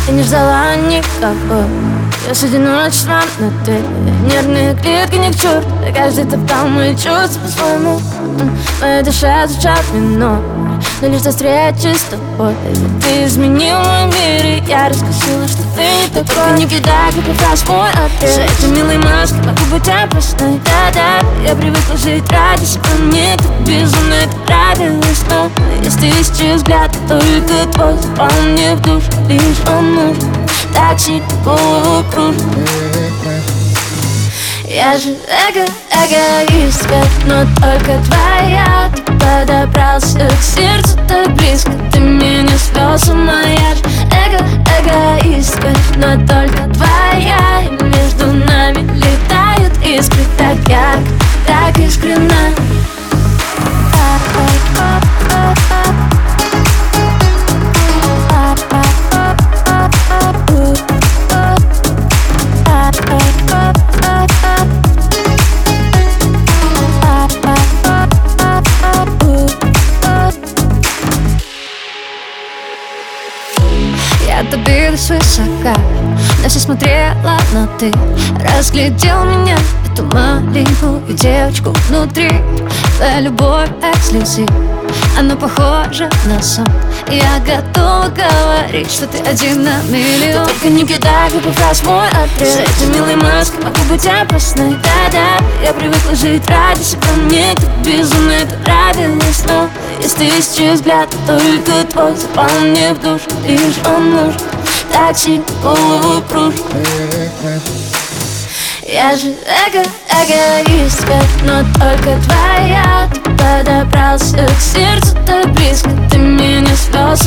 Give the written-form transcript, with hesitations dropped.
Я не ждала никого. Я среди ночи странно ты. Нервные клетки не к черту. Каждый топтал мои чувства по-своему. Моя душа звучат минор, но лишь до встречи с тобой ты изменил мой мир, и я раскусила, что ты не такой. Только не кидай, как раз мой ответ. За этой милой маской могу быть опасной. Да-да, я привыкла жить ради себя. Мне так безумно это нравилось. Но если исчез взгляд, только твой запал мне в душу. Лишь он нужен, так сильно голову кружит. Я же эгоистка, но только твоя. Ты подобрался к сердцу так близко, ты меня свел с ума. Я же эгоистка, но только твоя. И между нами летают искры так ярко, так искренно. Я добилась высока, на все смотрела, но ты разглядел меня, эту маленькую девочку внутри. Твоя любовь как слезы, она похожа на сон. Я готова говорить, что ты один на миллион. Ты только не кидай, как раз мой ответ. За этой милой маской могу быть опасной. Да-да, я привыкла жить ради себя. Мне так безумно это нравилось. Но если исчез взгляд, только твой запал мне в душу. Лишь он нужен, так сильно голову кружит. Я же эгоистка, но только твоя. Ты подобрался к сердцу так близко, ты меня свел